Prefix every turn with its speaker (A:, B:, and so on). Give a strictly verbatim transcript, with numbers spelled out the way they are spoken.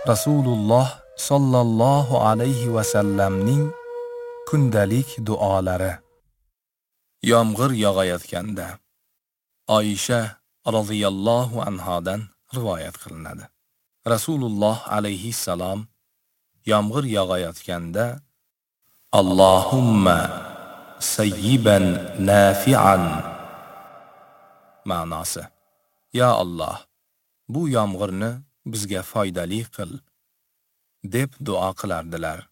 A: Rasululloh sallallohu alayhi va sallamning kundalik duolari. Yomg'ir yog'ayotganda Oysha radhiyallohu anhodan rivoyat qilinadi. Rasululloh alayhi salom yomg'ir yog'ayotganda Allohumma sayyiban nafi'an ma'nosi: Ya Alloh, bu yomg'irni bizga foydali qil deb duo qilardilar.